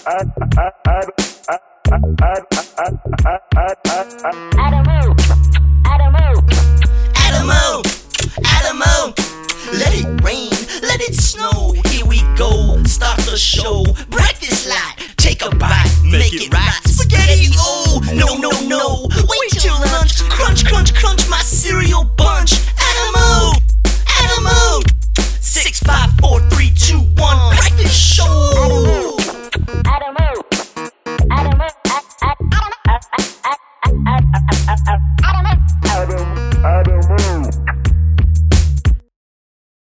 Adamo, let it rain, let it snow. Here we go, start the show. Breakfast light, take a bite, make it right. Spaghetti, oh, no. Wait till lunch, crunch, crunch,